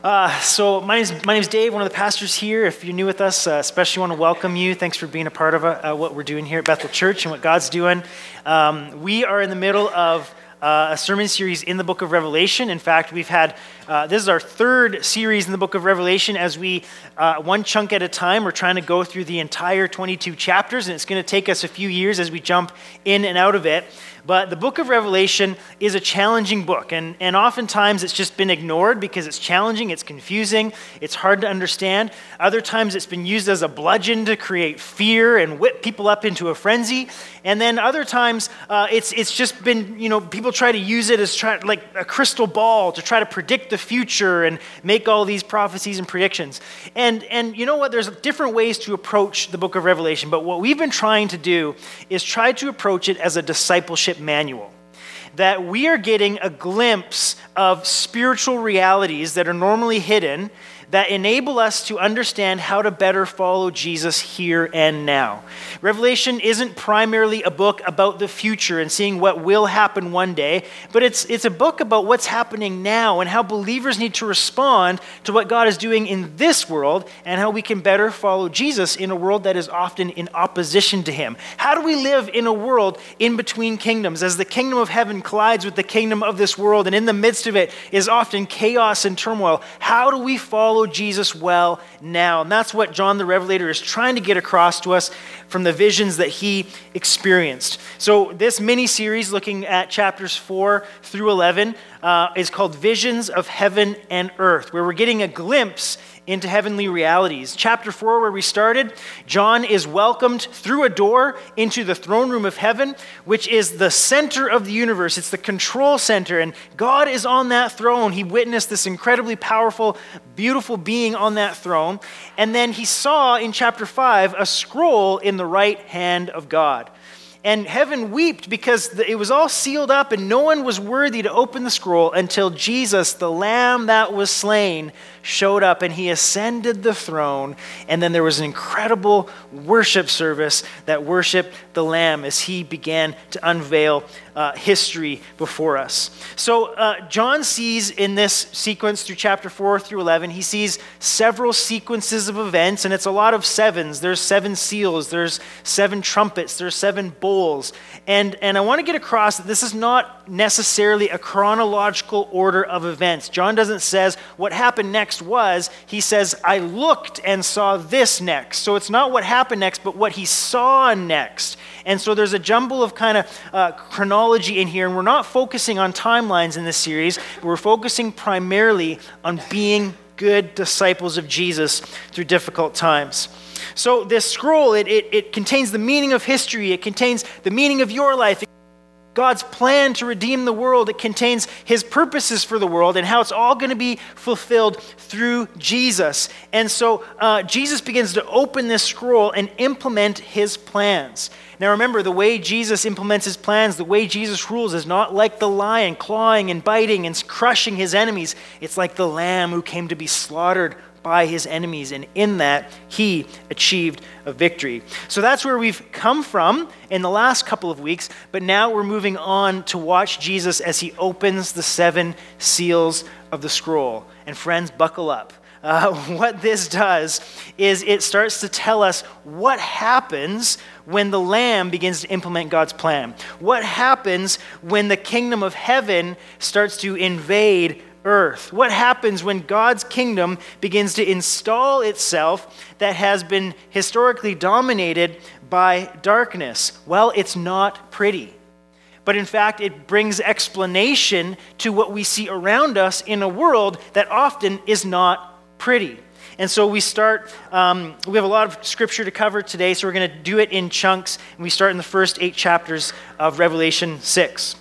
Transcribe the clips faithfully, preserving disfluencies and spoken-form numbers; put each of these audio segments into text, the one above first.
Uh, so my name's, my name's Dave, one of the pastors here. If you're new with us, uh, especially want to welcome you. Thanks for being a part of uh, what we're doing here at Bethel Church and what God's doing. Um, we are in the middle of uh, a sermon series in the book of Revelation. In fact, we've had, uh, this is our third series in the book of Revelation as we, uh, one chunk at a time, we're trying to go through the entire twenty-two chapters, and it's going to take us a few years as we jump in and out of it. But the book of Revelation is a challenging book, and, and oftentimes it's just been ignored because it's challenging, it's confusing, it's hard to understand. Other times it's been used as a bludgeon to create fear and whip people up into a frenzy. And then other times uh, it's it's just been, you know, people try to use it as try, like a crystal ball to try to predict the future and make all these prophecies and predictions. And, and you know what, there's different ways to approach the book of Revelation, but what we've been trying to do is try to approach it as a discipleship manual, that we are getting a glimpse of spiritual realities that are normally hidden that enable us to understand how to better follow Jesus here and now. Revelation isn't primarily a book about the future and seeing what will happen one day, but it's it's a book about what's happening now and how believers need to respond to what God is doing in this world and how we can better follow Jesus in a world that is often in opposition to him. How do we live in a world in between kingdoms as the kingdom of heaven collides with the kingdom of this world, and in the midst of it is often chaos and turmoil? How do we follow Jesus well now? And that's what John the Revelator is trying to get across to us from the visions that he experienced. So this mini-series looking at chapters four through eleven uh, is called Visions of Heaven and Earth, where we're getting a glimpse into heavenly realities. Chapter four, where we started, John is welcomed through a door into the throne room of heaven, which is the center of the universe. It's the control center, and God is on that throne. He witnessed this incredibly powerful, beautiful being on that throne, and then he saw in chapter five a scroll in the right hand of God. And heaven wept because it was all sealed up and no one was worthy to open the scroll until Jesus, the Lamb that was slain, showed up and he ascended the throne. And then there was an incredible worship service that worshiped the Lamb as he began to unveil uh, history before us. So uh, John sees in this sequence through chapter four through eleven, he sees several sequences of events, and it's a lot of sevens. There's seven seals, there's seven trumpets, there's seven bowls. And, and I want to get across that this is not necessarily a chronological order of events. John doesn't say what happened next was, he says, I looked and saw this next. So it's not what happened next, but what he saw next. And so there's a jumble of kind of uh, chronology in here, and we're not focusing on timelines in this series. We're focusing primarily on being good disciples of Jesus through difficult times. So this scroll, it, it, it contains the meaning of history. It contains the meaning of your life. God's plan to redeem the world. It contains his purposes for the world and how it's all going to be fulfilled through Jesus. And so uh, Jesus begins to open this scroll and implement his plans. Now remember, the way Jesus implements his plans, the way Jesus rules is not like the lion clawing and biting and crushing his enemies. It's like the lamb who came to be slaughtered by his enemies, and in that he achieved a victory. So that's where we've come from in the last couple of weeks, but now we're moving on to watch Jesus as he opens the seven seals of the scroll. And friends, buckle up. Uh, what this does is it starts to tell us what happens when the Lamb begins to implement God's plan. What happens when the kingdom of heaven starts to invade earth? What happens when God's kingdom begins to install itself that has been historically dominated by darkness? Well, it's not pretty. But in fact, it brings explanation to what we see around us in a world that often is not pretty. And so we start, um, we have a lot of scripture to cover today, so we're going to do it in chunks, and we start in the first eight chapters of Revelation six.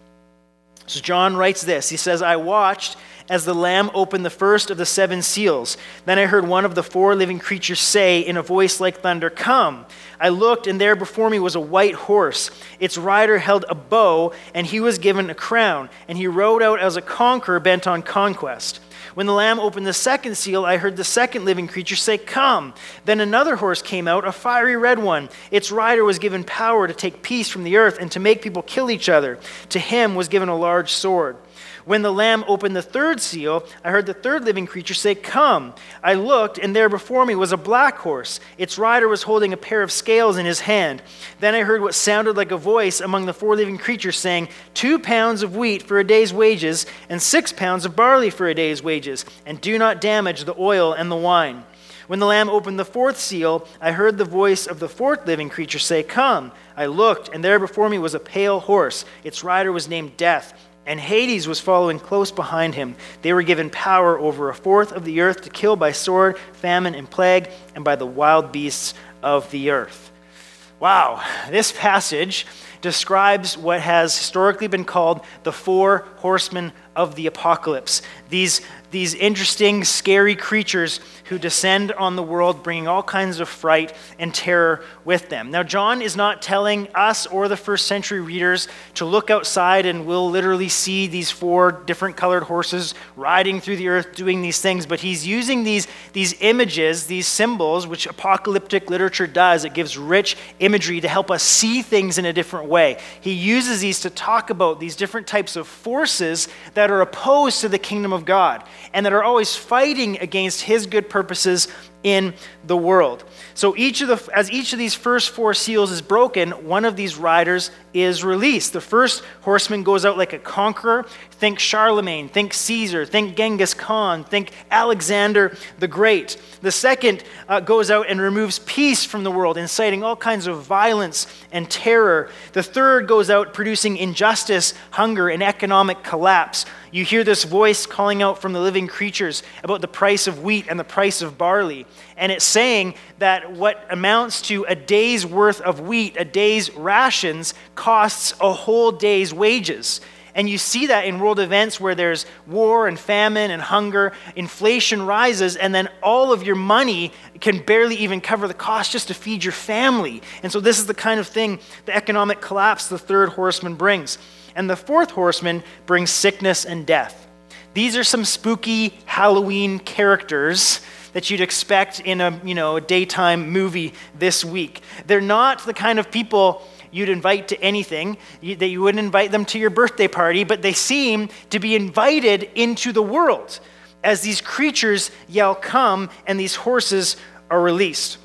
So John writes this. He says, I watched as the Lamb opened the first of the seven seals. Then I heard one of the four living creatures say in a voice like thunder, come. I looked, and there before me was a white horse. Its rider held a bow, and he was given a crown, and he rode out as a conqueror bent on conquest. When the Lamb opened the second seal, I heard the second living creature say, come. Then another horse came out, a fiery red one. Its rider was given power to take peace from the earth and to make people kill each other. To him was given a large sword. When the Lamb opened the third seal, I heard the third living creature say, "Come." I looked, and there before me was a black horse. Its rider was holding a pair of scales in his hand. Then I heard what sounded like a voice among the four living creatures saying, "Two pounds of wheat for a day's wages, and six pounds of barley for a day's wages, and do not damage the oil and the wine." When the Lamb opened the fourth seal, I heard the voice of the fourth living creature say, "Come." I looked, and there before me was a pale horse. Its rider was named Death, and Hades was following close behind him. They were given power over a fourth of the earth to kill by sword, famine, and plague, and by the wild beasts of the earth. Wow, this passage describes what has historically been called the four horsemen of the apocalypse. These, these interesting, scary creatures who descend on the world, bringing all kinds of fright and terror with them. Now, John is not telling us or the first century readers to look outside and we'll literally see these four different colored horses riding through the earth doing these things, but he's using these, these images, these symbols, which apocalyptic literature does. It gives rich imagery to help us see things in a different way. He uses these to talk about these different types of forces that are opposed to the kingdom of God and that are always fighting against his good purposes in the world. So each of the, as each of these first four seals is broken, one of these riders is released. The first horseman goes out like a conqueror. Think Charlemagne, think Caesar, think Genghis Khan, think Alexander the Great. The second uh, goes out and removes peace from the world, inciting all kinds of violence and terror. The third goes out producing injustice, hunger, and economic collapse. You hear this voice calling out from the living creatures about the price of wheat and the price of barley. And it's saying that what amounts to a day's worth of wheat, a day's rations, costs a whole day's wages. And you see that in world events where there's war and famine and hunger, inflation rises, and then all of your money can barely even cover the cost just to feed your family. And so this is the kind of thing, the economic collapse the third horseman brings. And the fourth horseman brings sickness and death. These are some spooky Halloween characters that you'd expect in a, you know, a daytime movie this week. They're not the kind of people you'd invite to anything, you, that you wouldn't invite them to your birthday party, but they seem to be invited into the world as these creatures yell, "Come," and these horses are released.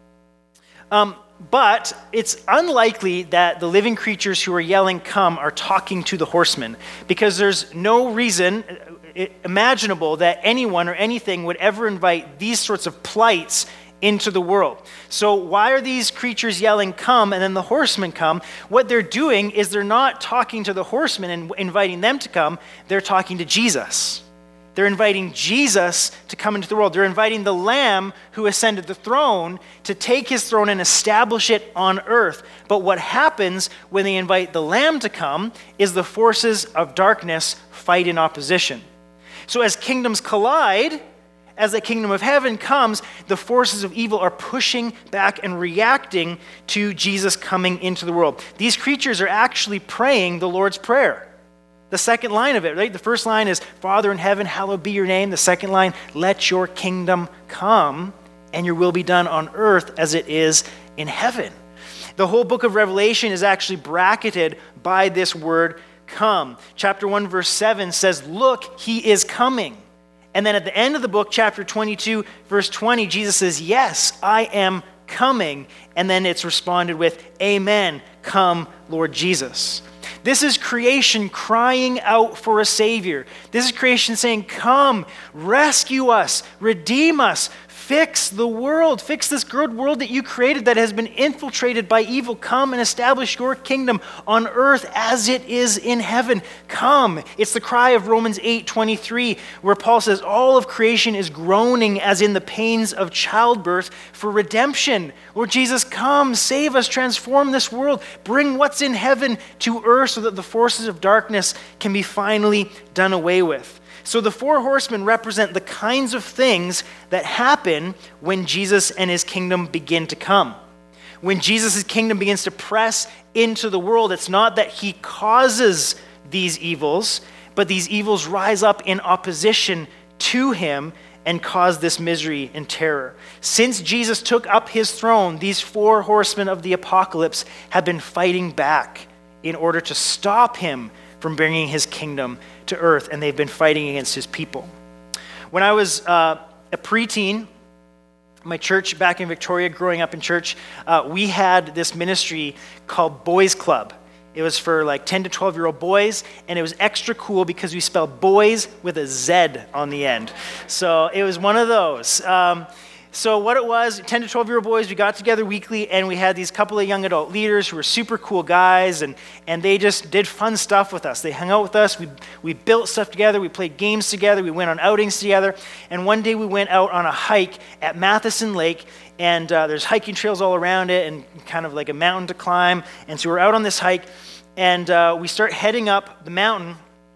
Um, but it's unlikely that the living creatures who are yelling, "Come," are talking to the horsemen, because there's no reason imaginable that anyone or anything would ever invite these sorts of plights into the world. So why are these creatures yelling, "Come," and then the horsemen come? What they're doing is they're not talking to the horsemen and inviting them to come. They're talking to Jesus. They're inviting Jesus to come into the world. They're inviting the Lamb who ascended the throne to take his throne and establish it on earth. But what happens when they invite the Lamb to come is the forces of darkness fight in opposition. So as kingdoms collide, as the kingdom of heaven comes, the forces of evil are pushing back and reacting to Jesus coming into the world. These creatures are actually praying the Lord's Prayer. The second line of it, right? The first line is, "Father in heaven, hallowed be your name." The second line, "Let your kingdom come and your will be done on earth as it is in heaven." The whole book of Revelation is actually bracketed by this word, "come." Chapter one, verse seven says, "Look, he is coming." And then at the end of the book, chapter twenty-two, verse twenty, Jesus says, "Yes, I am coming." And then it's responded with, "Amen, come, Lord Jesus." This is creation crying out for a Savior. This is creation saying, "Come, rescue us, redeem us, fix the world, fix this good world that you created that has been infiltrated by evil. Come and establish your kingdom on earth as it is in heaven. Come." It's the cry of Romans eight twenty-three, where Paul says, all of creation is groaning as in the pains of childbirth for redemption. Lord Jesus, come, save us, transform this world, bring what's in heaven to earth so that the forces of darkness can be finally done away with. So the four horsemen represent the kinds of things that happen when Jesus and his kingdom begin to come. When Jesus' kingdom begins to press into the world, it's not that he causes these evils, but these evils rise up in opposition to him and cause this misery and terror. Since Jesus took up his throne, these four horsemen of the apocalypse have been fighting back in order to stop him from bringing his kingdom to earth, and they've been fighting against his people. When I was uh, a preteen, my church back in Victoria, growing up in church, uh, we had this ministry called Boys Club. It was for like ten to twelve year old boys, and it was extra cool because we spelled boys with a Z on the end. So it was one of those. Um, so what it was, ten to twelve year old boys, we got together weekly, and we had these couple of young adult leaders who were super cool guys, and, and they just did fun stuff with us. They hung out with us, we, we built stuff together, we played games together, we went on outings together, and one day we went out on a hike at Matheson Lake, and uh, there's hiking trails all around it and kind of like a mountain to climb. And so we're out on this hike, and uh, we start heading up the mountain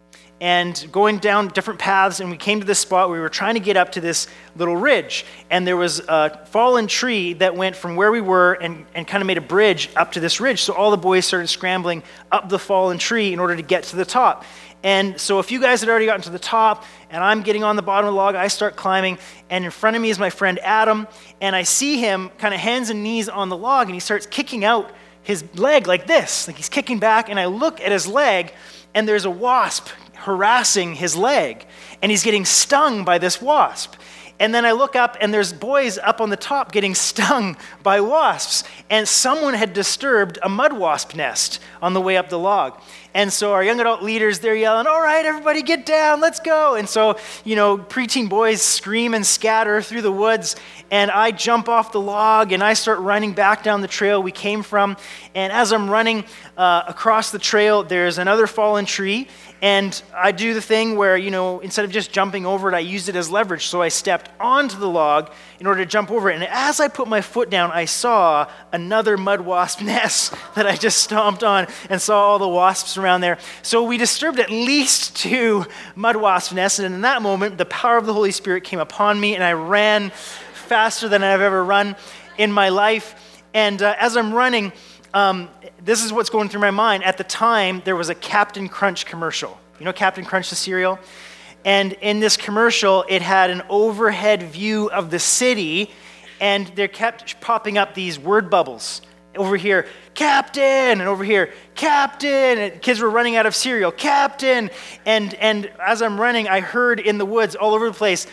and going down different paths, and we came to this spot where we were trying to get up to this little ridge. And there was a fallen tree that went from where we were and, and kind of made a bridge up to this ridge. So all the boys started scrambling up the fallen tree in order to get to the top. And so a few guys had already gotten to the top, and I'm getting on the bottom of the log. I start climbing, and in front of me is my friend Adam, and I see him kind of hands and knees on the log, and he starts kicking out his leg like this, like he's kicking back, and I look at his leg, and there's a wasp harassing his leg, and he's getting stung by this wasp. And then I look up, and there's boys up on the top getting stung by wasps, and someone had disturbed a mud wasp nest on the way up the log. And so our young adult leaders, they're yelling, all right, everybody get down, let's go. And so, you know, preteen boys scream and scatter through the woods, and I jump off the log, and I start running back down the trail we came from. And as I'm running uh, across the trail, there's another fallen tree, and I do the thing where, you know, instead of just jumping over it, I used it as leverage. So I stepped onto the log in order to jump over it. And as I put my foot down, I saw another mud wasp nest that I just stomped on and saw all the wasps around there. So we disturbed at least two mud wasp nests. And in that moment, the power of the Holy Spirit came upon me, and I ran faster than I've ever run in my life. And uh, as I'm running, Um, this is what's going through my mind. At the time, there was a Captain Crunch commercial. You know Captain Crunch, the cereal? And in this commercial, it had an overhead view of the city, and there kept popping up these word bubbles. Over here, Captain, and over here, Captain, and kids were running out of cereal, Captain, and and as I'm running, I heard in the woods all over the place,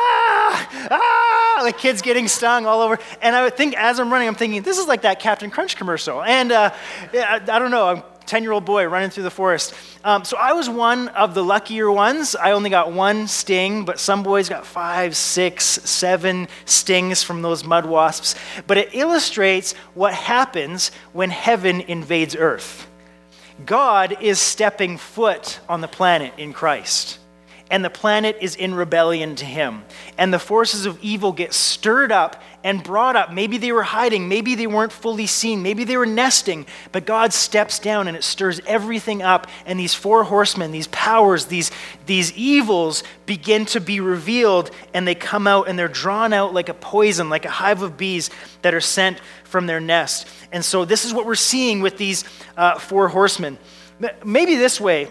ah, ah, like kids getting stung all over, and I would think, as I'm running, I'm thinking, this is like that Captain Crunch commercial, and uh, I, I don't know, I'm a ten-year-old boy running through the forest. Um, so I was one of the luckier ones. I only got one sting, but some boys got five, six, seven stings from those mud wasps. But it illustrates what happens when heaven invades earth. God is stepping foot on the planet in Christ, and the planet is in rebellion to him. And the forces of evil get stirred up and brought up. Maybe they were hiding, maybe they weren't fully seen, maybe they were nesting, but God steps down and it stirs everything up, and these four horsemen, these powers, these, these evils begin to be revealed, and they come out and they're drawn out like a poison, like a hive of bees that are sent from their nest. And so this is what we're seeing with these uh, four horsemen. Maybe this way,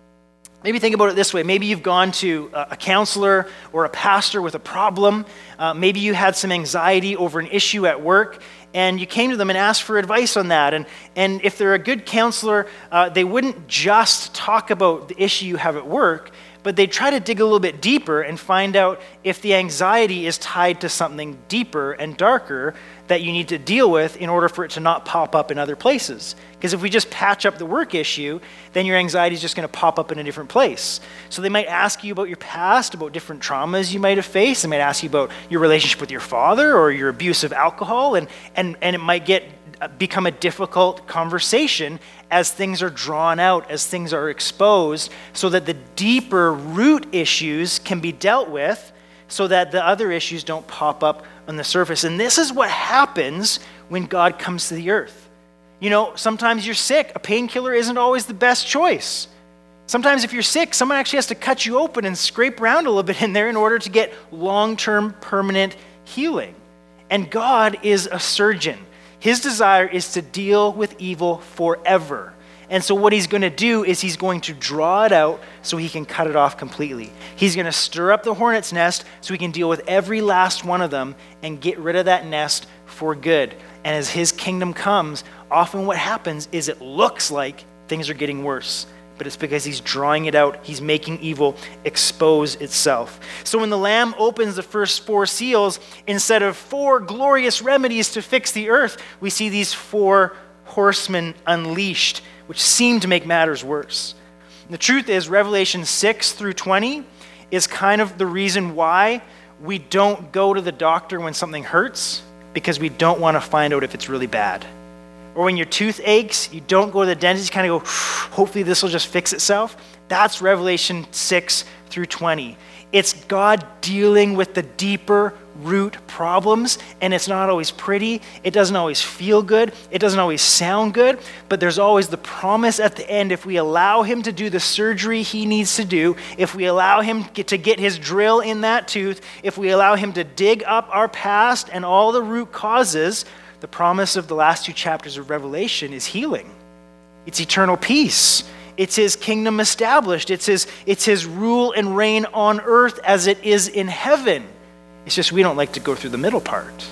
Maybe think about it this way. Maybe you've gone to a counselor or a pastor with a problem. Uh, maybe you had some anxiety over an issue at work, and you came to them and asked for advice on that. And, and if they're a good counselor, uh, they wouldn't just talk about the issue you have at work, but they'd try to dig a little bit deeper and find out if the anxiety is tied to something deeper and darker that you need to deal with in order for it to not pop up in other places. Because if we just patch up the work issue, then your anxiety is just going to pop up in a different place. So they might ask you about your past, about different traumas you might have faced. They might ask you about your relationship with your father or your abuse of alcohol, and and and it might get become a difficult conversation as things are drawn out, as things are exposed, so that the deeper root issues can be dealt with, so that the other issues don't pop up on the surface. And this is what happens when God comes to the earth. You know, sometimes you're sick. A painkiller isn't always the best choice. Sometimes if you're sick, someone actually has to cut you open and scrape around a little bit in there in order to get long-term permanent healing. And God is a surgeon. His desire is to deal with evil forever. And so what he's going to do is he's going to draw it out so he can cut it off completely. He's going to stir up the hornet's nest so he can deal with every last one of them and get rid of that nest for good. And as his kingdom comes, often what happens is it looks like things are getting worse. but it's because he's drawing it out. He's making evil expose itself. So when the Lamb opens the first four seals, instead of four glorious remedies to fix the earth, we see these four horsemen unleashed, which seem to make matters worse. And the truth is, Revelation six through twenty is kind of the reason why we don't go to the doctor when something hurts, because we don't want to find out if it's really bad. Or when your tooth aches, you don't go to the dentist, you kind of go, hopefully this will just fix itself. That's Revelation six through twenty. It's God dealing with the deeper root problems, and it's not always pretty. It doesn't always feel good. It doesn't always sound good, but there's always the promise at the end. If we allow him to do the surgery he needs to do, if we allow him get to get his drill in that tooth, if we allow him to dig up our past and all the root causes, the promise of the last two chapters of Revelation is healing. It's eternal peace. It's his kingdom established. It's his, it's his rule and reign on earth as it is in heaven. It's just we don't like to go through the middle part.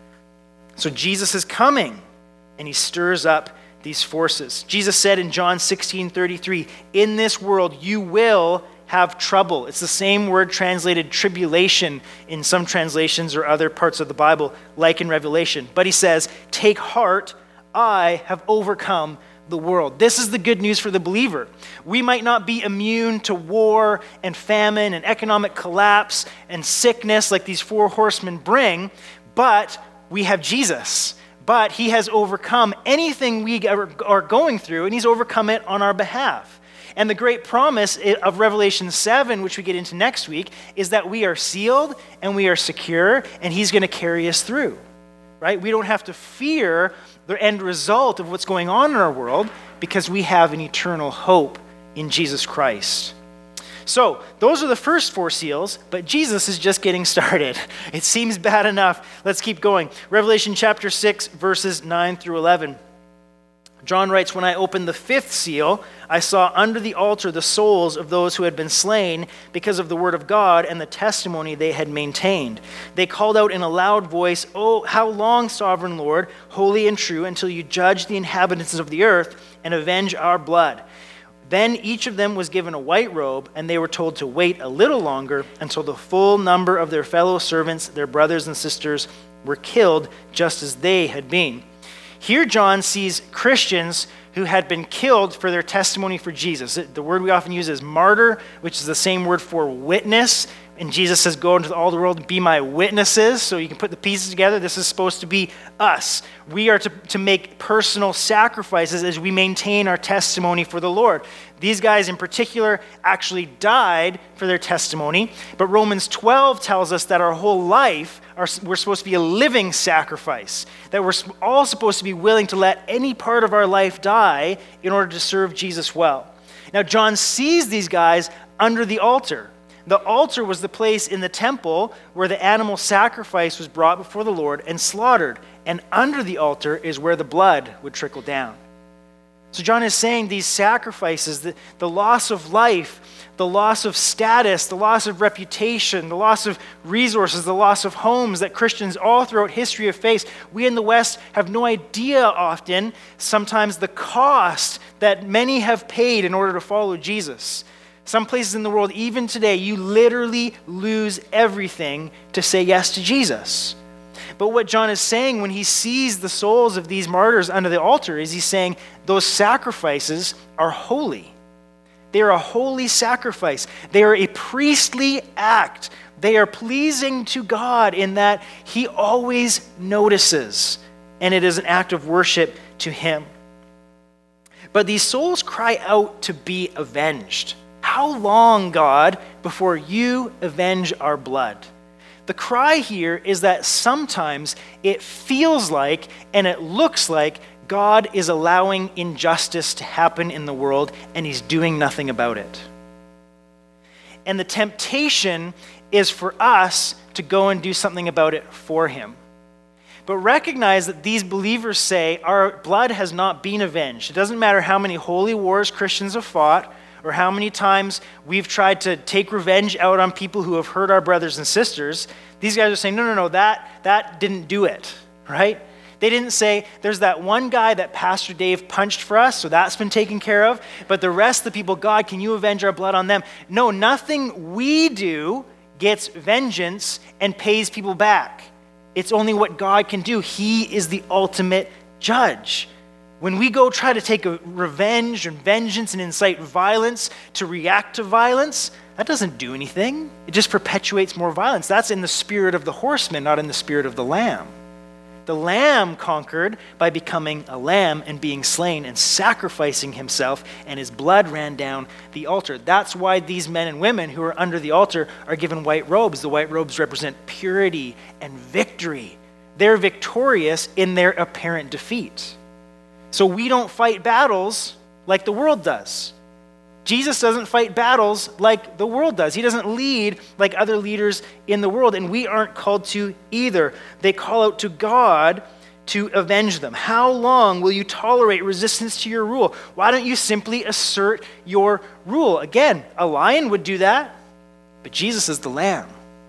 So Jesus is coming, and he stirs up these forces. Jesus said in John sixteen thirty-three, in this world you will have trouble. It's the same word translated tribulation in some translations or other parts of the Bible, like in Revelation. But he says, take heart, I have overcome the world. This is the good news for the believer. We might not be immune to war and famine and economic collapse and sickness like these four horsemen bring, but we have Jesus. But he has overcome anything we are going through, and he's overcome it on our behalf. And the great promise of Revelation seven, which we get into next week, is that we are sealed and we are secure, and he's going to carry us through, right? We don't have to fear the end result of what's going on in our world because we have an eternal hope in Jesus Christ. So those are the first four seals, but Jesus is just getting started. It seems bad enough. Let's keep going. Revelation chapter six, verses nine through eleven. John writes, when I opened the fifth seal, I saw under the altar the souls of those who had been slain because of the word of God and the testimony they had maintained. They called out in a loud voice, oh, how long, sovereign Lord, holy and true, until you judge the inhabitants of the earth and avenge our blood. Then each of them was given a white robe, and they were told to wait a little longer until the full number of their fellow servants, their brothers and sisters, were killed just as they had been. Here John sees Christians who had been killed for their testimony for Jesus. The word we often use is martyr, which is the same word for witness. And Jesus says, go into all the world and be my witnesses. So you can put the pieces together. This is supposed to be us. We are to, to make personal sacrifices as we maintain our testimony for the Lord. These guys in particular actually died for their testimony. But Romans twelve tells us that our whole life, are, we're supposed to be a living sacrifice. That we're all supposed to be willing to let any part of our life die in order to serve Jesus well. Now, John sees these guys under the altar. The altar was the place in the temple where the animal sacrifice was brought before the Lord and slaughtered. And under the altar is where the blood would trickle down. So John is saying these sacrifices, the, the loss of life, the loss of status, the loss of reputation, the loss of resources, the loss of homes that Christians all throughout history have faced. We in the West have no idea often, sometimes the cost that many have paid in order to follow Jesus. Some places in the world, even today, you literally lose everything to say yes to Jesus. But what John is saying when he sees the souls of these martyrs under the altar is he's saying those sacrifices are holy. They are a holy sacrifice. They are a priestly act. They are pleasing to God in that he always notices, and it is an act of worship to him. But these souls cry out to be avenged. How long, God, before you avenge our blood? The cry here is that sometimes it feels like and it looks like God is allowing injustice to happen in the world and he's doing nothing about it. And the temptation is for us to go and do something about it for him. But recognize that these believers say our blood has not been avenged. It doesn't matter how many holy wars Christians have fought or how many times we've tried to take revenge out on people who have hurt our brothers and sisters. These guys are saying, no, no, no, that, that didn't do it, right? They didn't say, there's that one guy that Pastor Dave punched for us, so that's been taken care of, but the rest of the people, God, can you avenge our blood on them? No, nothing we do gets vengeance and pays people back. It's only what God can do. He is the ultimate judge. When we go try to take a revenge and vengeance and incite violence to react to violence, that doesn't do anything. It just perpetuates more violence. That's in the spirit of the horseman, not in the spirit of the lamb. The lamb conquered by becoming a lamb and being slain and sacrificing himself, and his blood ran down the altar. That's why these men and women who are under the altar are given white robes. The white robes represent purity and victory. They're victorious in their apparent defeat. So we don't fight battles like the world does. Jesus doesn't fight battles like the world does. He doesn't lead like other leaders in the world, and we aren't called to either. They call out to God to avenge them. How long will you tolerate resistance to your rule? Why don't you simply assert your rule? Again, a lion would do that, but Jesus is the lamb.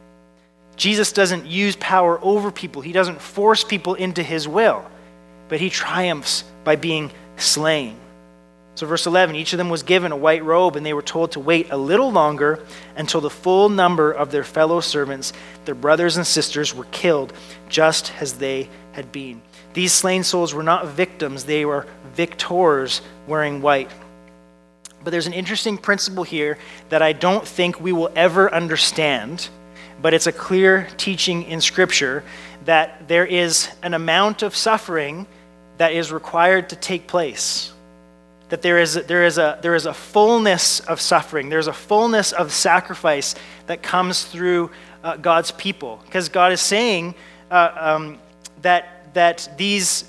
Jesus doesn't use power over people. He doesn't force people into his will, but he triumphs by being slain. So verse eleven, each of them was given a white robe, and they were told to wait a little longer until the full number of their fellow servants, their brothers and sisters, were killed, just as they had been. These slain souls were not victims, they were victors wearing white. But there's an interesting principle here that I don't think we will ever understand, but it's a clear teaching in Scripture that there is an amount of suffering that is required to take place. That there is, there is a there is a fullness of suffering. There's a fullness of sacrifice that comes through uh, God's people. Because God is saying uh, um, that that these,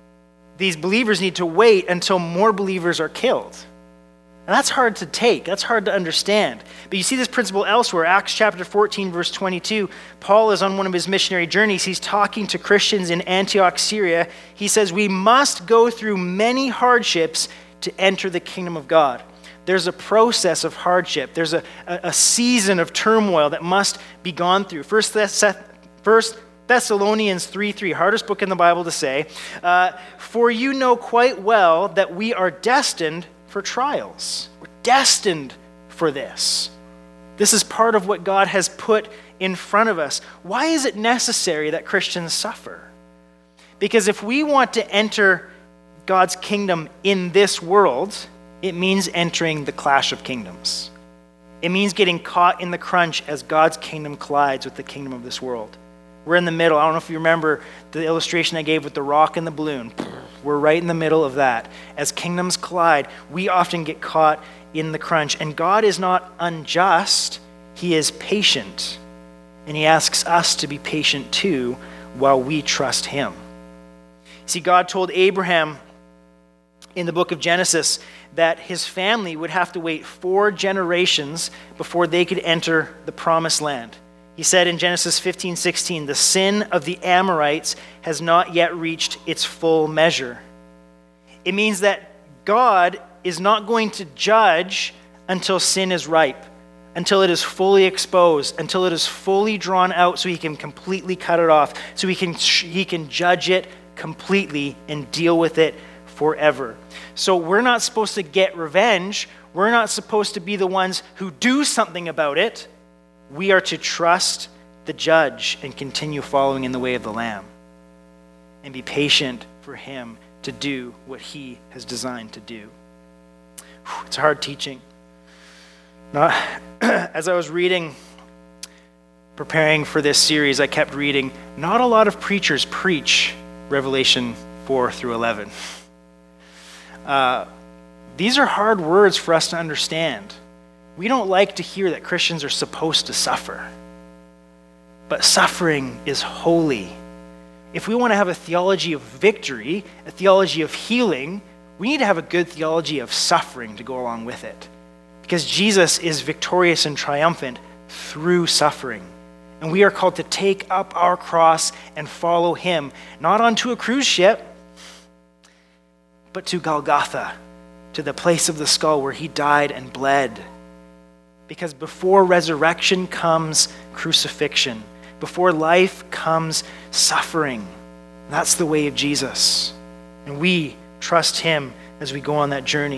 these believers need to wait until more believers are killed. And that's hard to take. That's hard to understand. But you see this principle elsewhere. Acts chapter fourteen, verse twenty-two. Paul is on one of his missionary journeys. He's talking to Christians in Antioch, Syria. He says, we must go through many hardships to enter the kingdom of God. There's a process of hardship. There's a, a, a season of turmoil that must be gone through. First, Thess- First Thessalonians three three, hardest book in the Bible to say, uh, for you know quite well that we are destined for trials. We're destined for this. This is part of what God has put in front of us. Why is it necessary that Christians suffer? Because if we want to enter God's kingdom in this world, it means entering the clash of kingdoms. It means getting caught in the crunch as God's kingdom collides with the kingdom of this world. We're in the middle. I don't know if you remember the illustration I gave with the rock and the balloon. We're right in the middle of that. As kingdoms collide, we often get caught in the crunch. And God is not unjust. He is patient. And he asks us to be patient too while we trust him. See, God told Abraham in the book of Genesis that his family would have to wait four generations before they could enter the promised land. He said in Genesis fifteen sixteen, the sin of the Amorites has not yet reached its full measure. It means that God is not going to judge until sin is ripe, until it is fully exposed, until it is fully drawn out so he can completely cut it off, so he can, he can judge it completely and deal with it forever. So we're not supposed to get revenge. We're not supposed to be the ones who do something about it. We are to trust the judge and continue following in the way of the Lamb and be patient for him to do what he has designed to do. Whew, it's hard teaching. Not, as I was reading, preparing for this series, I kept reading, not a lot of preachers preach Revelation four through eleven. Uh, these are hard words for us to understand. We don't like to hear that Christians are supposed to suffer. But suffering is holy. If we want to have a theology of victory, a theology of healing, we need to have a good theology of suffering to go along with it. Because Jesus is victorious and triumphant through suffering. And we are called to take up our cross and follow him, not onto a cruise ship, but to Golgotha, to the place of the skull where he died and bled. Because before resurrection comes crucifixion. Before life comes suffering. That's the way of Jesus. And we trust him as we go on that journey.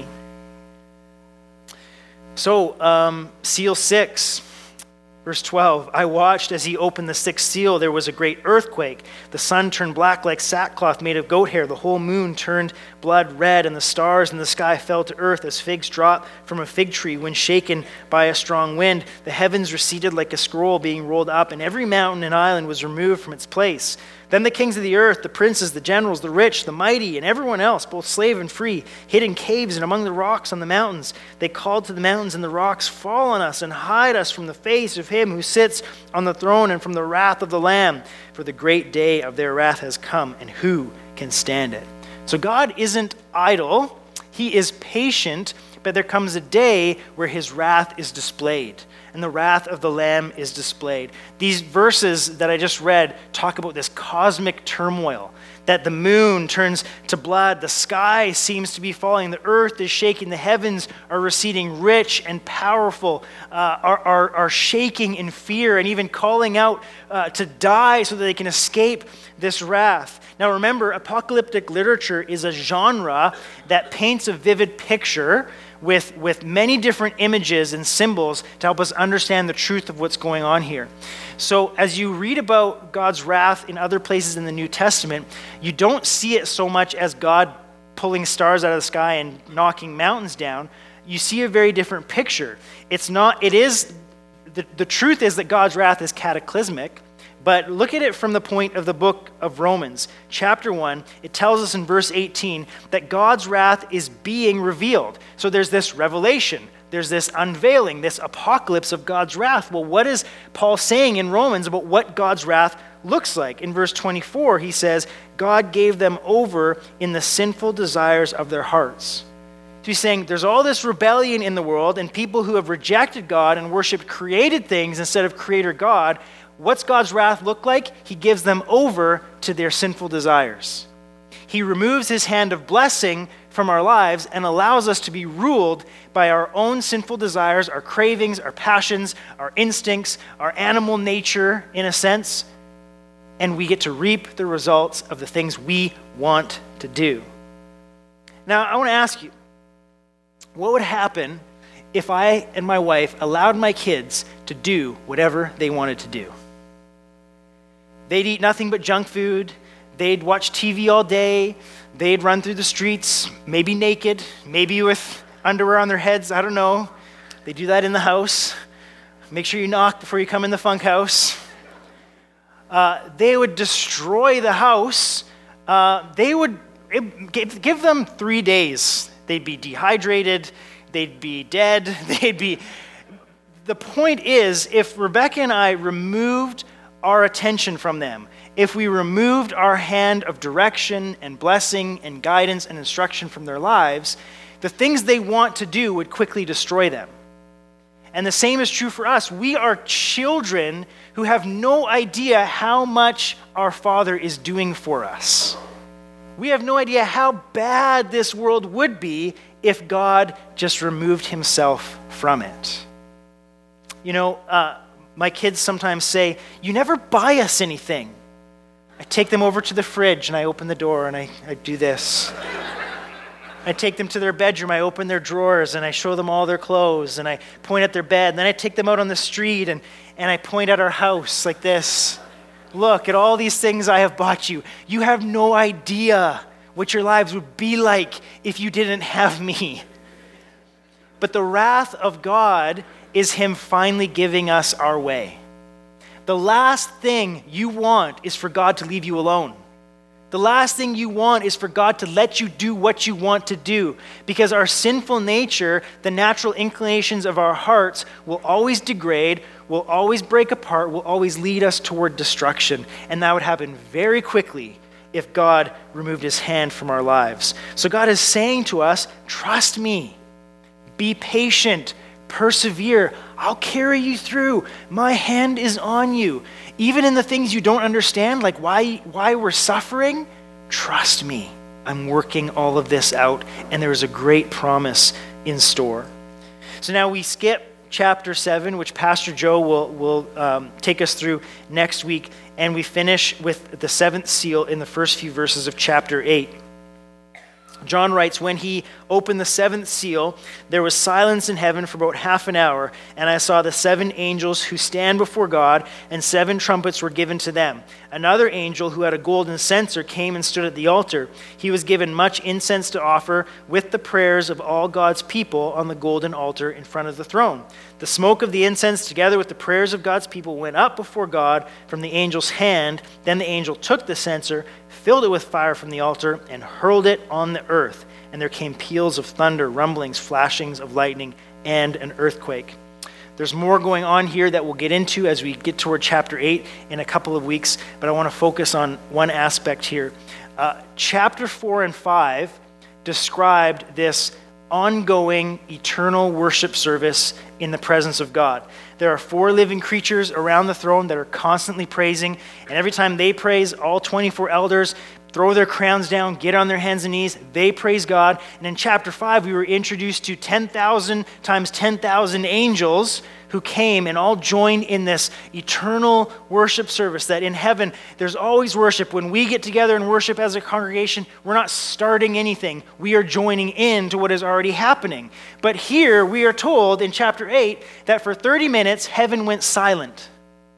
So, um, seal six. Verse twelve, I watched as he opened the sixth seal. There was a great earthquake. The sun turned black like sackcloth made of goat hair. The whole moon turned blood red, and the stars in the sky fell to earth as figs drop from a fig tree when shaken by a strong wind. The heavens receded like a scroll being rolled up, and every mountain and island was removed from its place. Then the kings of the earth, the princes, the generals, the rich, the mighty, and everyone else, both slave and free, hid in caves and among the rocks on the mountains. They called to the mountains and the rocks, fall on us and hide us from the face of him who sits on the throne and from the wrath of the Lamb. For the great day of their wrath has come, and who can stand it? So God isn't idle. He is patient, but there comes a day where his wrath is displayed. And the wrath of the Lamb is displayed. These verses that I just read talk about this cosmic turmoil, that the moon turns to blood, the sky seems to be falling, the earth is shaking, the heavens are receding, rich and powerful uh, are, are, are shaking in fear and even calling out uh, to die so that they can escape this wrath. Now remember, apocalyptic literature is a genre that paints a vivid picture with, with many different images and symbols to help us understand the truth of what's going on here. So as you read about God's wrath in other places in the New Testament, you don't see it so much as God pulling stars out of the sky and knocking mountains down. You see a very different picture. It's not, it is, the, the truth is that God's wrath is cataclysmic. But look at it from the point of the book of Romans, chapter one. It tells us in verse eighteen that God's wrath is being revealed. So there's this revelation, there's this unveiling, this apocalypse of God's wrath. Well, what is Paul saying in Romans about what God's wrath looks like? In verse twenty-four, he says, God gave them over in the sinful desires of their hearts. So he's saying there's all this rebellion in the world, and people who have rejected God and worshiped created things instead of Creator God. What's God's wrath look like? He gives them over to their sinful desires. He removes his hand of blessing from our lives and allows us to be ruled by our own sinful desires, our cravings, our passions, our instincts, our animal nature, in a sense, and we get to reap the results of the things we want to do. Now, I want to ask you, what would happen if I and my wife allowed my kids to do whatever they wanted to do? They'd eat nothing but junk food. They'd watch T V all day. They'd run through the streets, maybe naked, maybe with underwear on their heads. I don't know. They do that in the house. Make sure you knock before you come in the funk house. Uh, they would destroy the house. Uh, they would it, give, give them three days. They'd be dehydrated. They'd be dead. They'd be... The point is, if Rebecca and I removed our attention from them, if we removed our hand of direction and blessing and guidance and instruction from their lives, the things they want to do would quickly destroy them. And the same is true for us. We are children who have no idea how much our Father is doing for us. We have no idea how bad this world would be if God just removed himself from it. You know, uh, my kids sometimes say, you never buy us anything. I take them over to the fridge and I open the door and I, I do this. I take them to their bedroom, I open their drawers and I show them all their clothes and I point at their bed. And then I take them out on the street and, and I point at our house like this. Look at all these things I have bought you. You have no idea what your lives would be like if you didn't have me. But the wrath of God is him finally giving us our way. The last thing you want is for God to leave you alone. The last thing you want is for God to let you do what you want to do, because our sinful nature, the natural inclinations of our hearts, will always degrade, will always break apart, will always lead us toward destruction. And that would happen very quickly if God removed his hand from our lives. So God is saying to us, trust me, be patient, persevere. I'll carry you through. My hand is on you. Even in the things you don't understand, like why, why we're suffering, trust me. I'm working all of this out, and there is a great promise in store. So now we skip chapter seven, which Pastor Joe will, will um, take us through next week, and we finish with the seventh seal in the first few verses of chapter eight. John writes, when he opened the seventh seal, there was silence in heaven for about half an hour, and I saw the seven angels who stand before God, and seven trumpets were given to them. Another angel who had a golden censer came and stood at the altar. He was given much incense to offer with the prayers of all God's people on the golden altar in front of the throne. The smoke of the incense together with the prayers of God's people went up before God from the angel's hand. Then the angel took the censer, filled it with fire from the altar, and hurled it on the earth. And there came peals of thunder, rumblings, flashings of lightning, and an earthquake. There's more going on here that we'll get into as we get toward chapter eight in a couple of weeks, but I want to focus on one aspect here. Uh, chapter four and five described this ongoing eternal worship service in the presence of God. There are four living creatures around the throne that are constantly praising, and every time they praise, all twenty-four elders throw their crowns down, get on their hands and knees, they praise God. And in chapter five, we were introduced to ten thousand times ten thousand angels who came and all joined in this eternal worship service, that in heaven, there's always worship. When we get together and worship as a congregation, we're not starting anything. We are joining in to what is already happening. But here, we are told in chapter eight that for thirty minutes, heaven went silent.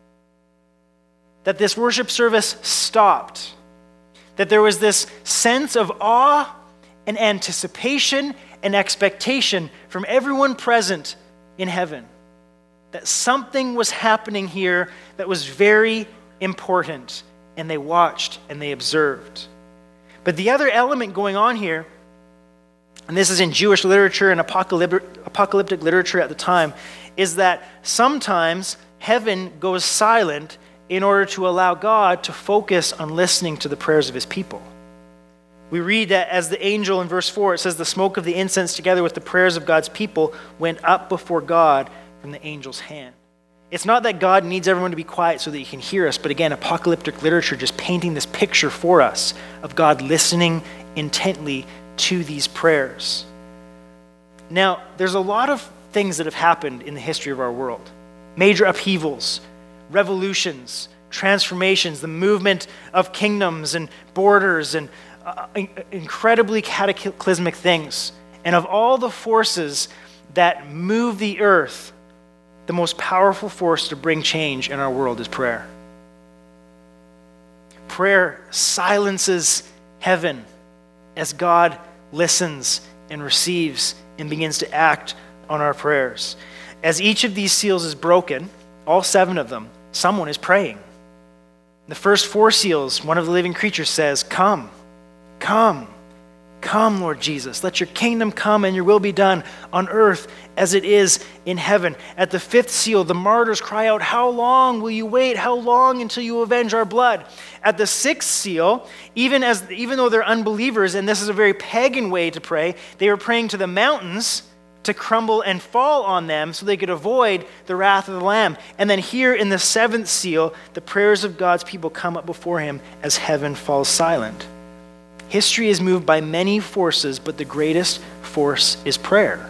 That this worship service stopped. That there was this sense of awe and anticipation and expectation from everyone present in heaven. That something was happening here that was very important, and they watched and they observed. But the other element going on here, and this is in Jewish literature and apocalyptic, apocalyptic literature at the time, is that sometimes heaven goes silent in order to allow God to focus on listening to the prayers of his people. We read that as the angel in verse four, it says, the smoke of the incense together with the prayers of God's people went up before God from the angel's hand. It's not that God needs everyone to be quiet so that he can hear us, but again, apocalyptic literature just painting this picture for us of God listening intently to these prayers. Now, there's a lot of things that have happened in the history of our world. Major upheavals, revolutions, transformations, the movement of kingdoms and borders, and uh, incredibly cataclysmic things. And of all the forces that move the earth, the most powerful force to bring change in our world is prayer. Prayer silences heaven as God listens and receives and begins to act on our prayers. As each of these seals is broken, all seven of them, someone is praying. The first four seals, one of the living creatures says, come, come, come, Lord Jesus. Let your kingdom come and your will be done on earth as it is in heaven. At the fifth seal, the martyrs cry out, how long will you wait? How long until you avenge our blood? At the sixth seal, even as even though they're unbelievers, and this is a very pagan way to pray, they were praying to the mountains to crumble and fall on them so they could avoid the wrath of the Lamb. And then here in the seventh seal, the prayers of God's people come up before him as heaven falls silent. History is moved by many forces, but the greatest force is prayer.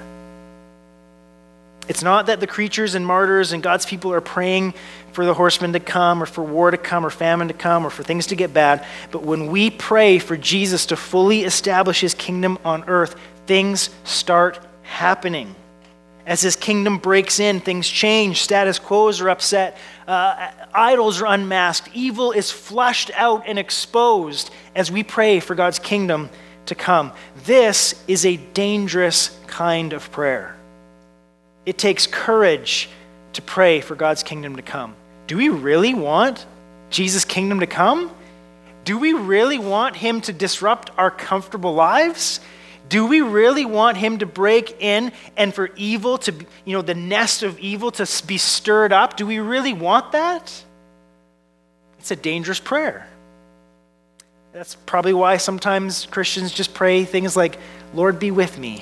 It's not that the creatures and martyrs and God's people are praying for the horsemen to come or for war to come or famine to come or for things to get bad, but when we pray for Jesus to fully establish his kingdom on earth, things start happening. As his kingdom breaks in, things change, status quos are upset, uh, idols are unmasked, evil is flushed out and exposed as we pray for God's kingdom to come. This is a dangerous kind of prayer. It takes courage to pray for God's kingdom to come. Do we really want Jesus' kingdom to come? Do we really want him to disrupt our comfortable lives? Do we really want him to break in and for evil to, you know, the nest of evil to be stirred up? Do we really want that? It's a dangerous prayer. That's probably why sometimes Christians just pray things like, Lord, be with me.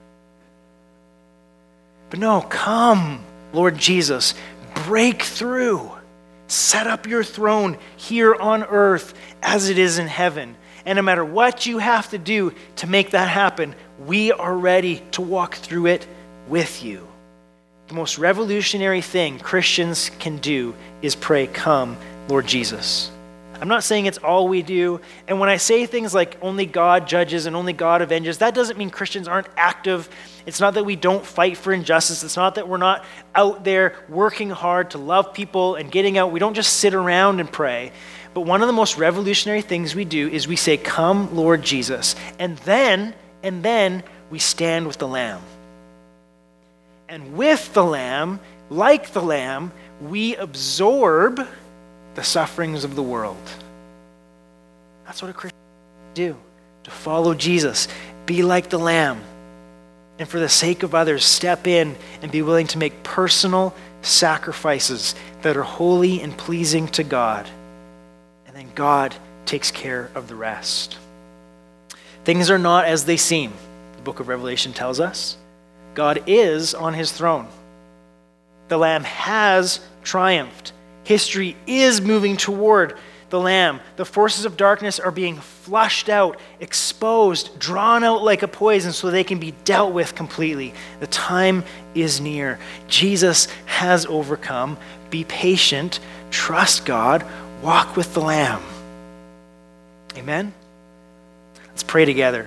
But no, come, Lord Jesus, break through. Set up your throne here on earth as it is in heaven. And no matter what you have to do to make that happen, we are ready to walk through it with you. the most revolutionary thing Christians can do is pray, "Come, Lord Jesus." I'm not saying it's all we do. And when I say things like only God judges and only God avenges, that doesn't mean Christians aren't active. It's not that we don't fight for injustice. It's not that we're not out there working hard to love people and getting out. We don't just sit around and pray. But one of the most revolutionary things we do is we say, "Come, Lord Jesus." And then, and then we stand with the Lamb. And with the Lamb, like the Lamb, we absorb the sufferings of the world. That's what a Christian do, to follow Jesus, be like the Lamb, and for the sake of others, step in and be willing to make personal sacrifices that are holy and pleasing to God. And then God takes care of the rest. Things are not as they seem, the book of Revelation tells us. God is on his throne. The Lamb has triumphed. History is moving toward the Lamb. The forces of darkness are being flushed out, exposed, drawn out like a poison so they can be dealt with completely. The time is near. Jesus has overcome. Be patient, trust God, walk with the Lamb. Amen? Let's pray together.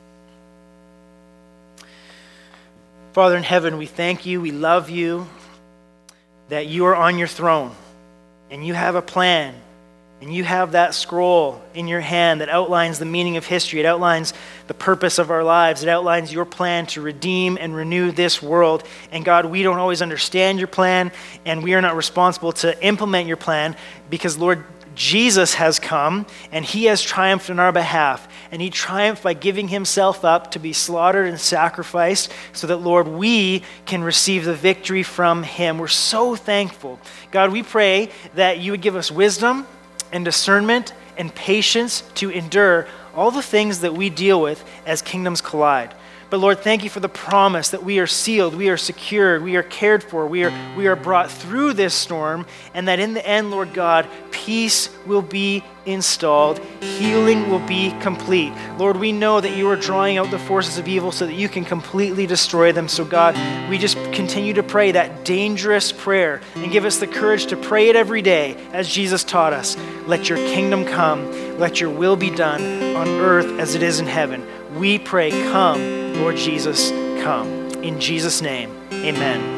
Father in heaven, we thank you, we love you, that you are on your throne. And you have a plan, and you have that scroll in your hand that outlines the meaning of history. It outlines the purpose of our lives. It outlines your plan to redeem and renew this world. And God, we don't always understand your plan, and we are not responsible to implement your plan because, Lord, Jesus has come, and he has triumphed on our behalf. And he triumphed by giving himself up to be slaughtered and sacrificed so that, Lord, we can receive the victory from him. We're so thankful. God, we pray that you would give us wisdom and discernment and patience to endure all the things that we deal with as kingdoms collide. But Lord, thank you for the promise that we are sealed, we are secured, we are cared for, we are, we are brought through this storm, and that in the end, Lord God, peace will be installed, healing will be complete. Lord, we know that you are drawing out the forces of evil so that you can completely destroy them. So God, we just continue to pray that dangerous prayer and give us the courage to pray it every day as Jesus taught us. Let your kingdom come, let your will be done on earth as it is in heaven. We pray, come, Lord Jesus, come. In Jesus' name, amen.